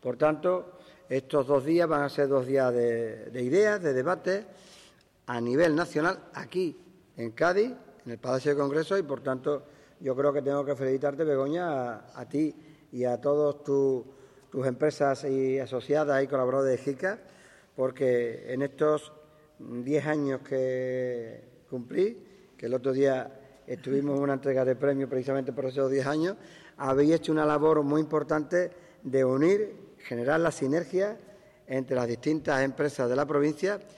Por tanto, estos 2 días van a ser 2 días de ideas, de debate a nivel nacional, aquí en Cádiz, en el Palacio de Congreso, y por tanto yo creo que tengo que felicitarte, Begoña, a ti y a todas tus empresas y asociadas y colaboradores de JICA, porque en estos 10 años que cumplí, que el otro día estuvimos en una entrega de premios precisamente por esos 10 años, habéis hecho una labor muy importante de unir, generar la sinergia entre las distintas empresas de la provincia